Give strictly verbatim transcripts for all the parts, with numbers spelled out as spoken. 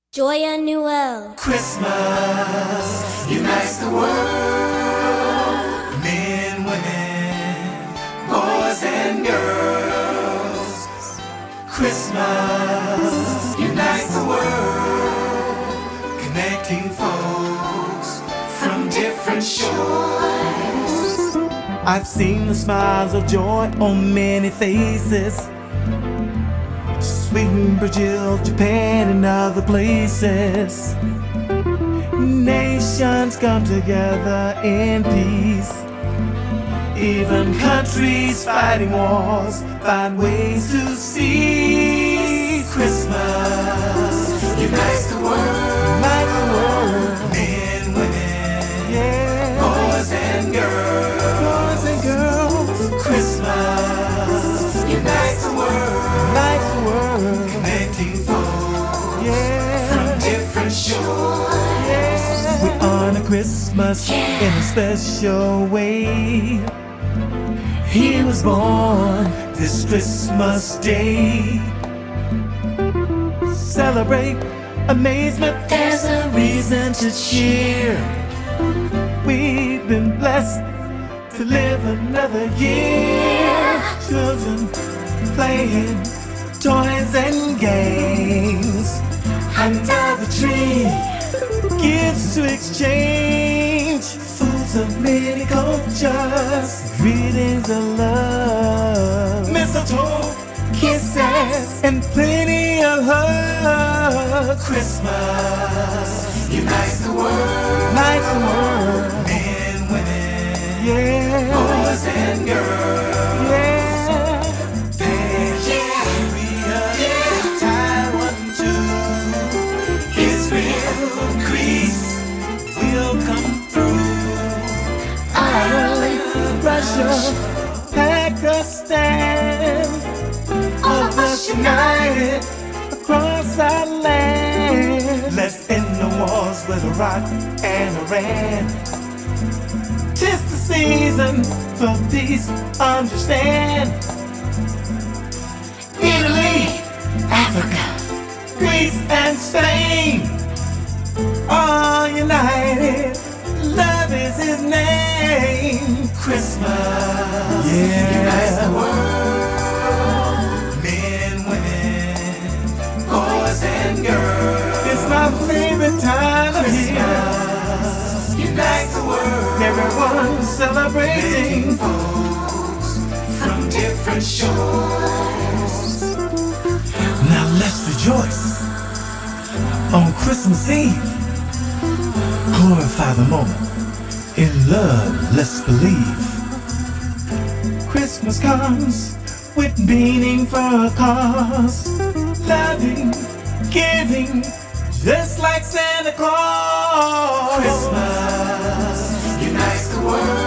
Joya Noel. Christmas unites the world. Men, women, boys and girls. Christmas unites the world, connecting folks from different shores. I've seen the smiles of joy on many faces. Sweet in Brazil, Japan, and other places. Nations come together in peace. Even countries fighting wars find ways to cease. Christmas unites the world. Unites the world. Men, women, Yeah. boys and girls. Boys and girls. Christmas unites the world, Unites the world. connecting folks Yeah. from different shores. We honor Christmas in a special way. He was born this Christmas day. Celebrate amazement, there's a reason to cheer. We've been blessed to live another year. Children playing toys and games under the tree. Gifts to exchange, foods of many cultures, greetings of love, mistletoe, kisses, and plenty of hugs. Christmas unites the world. Unites the world, Men, women, yeah, boys and girls. yeah. Nigeria, Taiwan too. Israel, Greece will come through. Ireland, Russia, Pakistan, all of us united across our land. Let's end the wars with Iraq and Iran. 'Tis the season for peace, understand. Italy, Africa, Greece and Spain, all united, love is his name. Christmas Yeah. unites the world. Men, women, boys and girls. It's my favorite time of year. Christmas unites the world. Everyone's celebrating. Connecting folks from different shores. Now let's rejoice on Christmas Eve. Glorify the moment. In love, let's believe. Christmas comes with meaning for a cause. Loving, giving, just like Santa Claus. Christmas unites the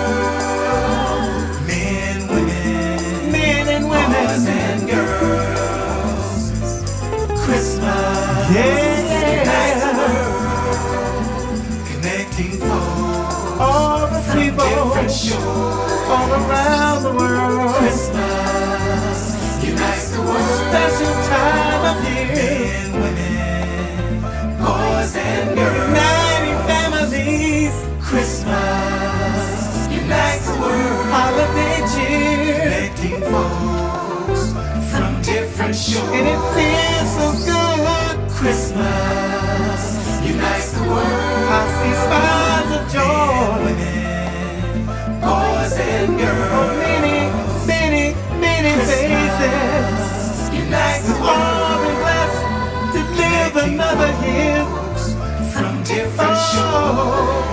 world. Men, women, Men and boys women, and girls. Christmas unites the yeah. world, connecting folks All the from people different shores. all around the world. Christmas unites the world. Special time of year. Men, women, boys and girls. Uniting families. Christmas unites the world, Holiday cheer. connecting folks from different shores. And it feels so good. Christmas unites the world. I see smiles of Men, joy. women, boys and Oh, girls. many, many, many faces. Unites the All world, been blessed to live another year. from different Oh, shores.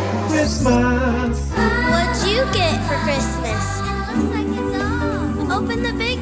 Christmas. What'd you get for Christmas? Open the big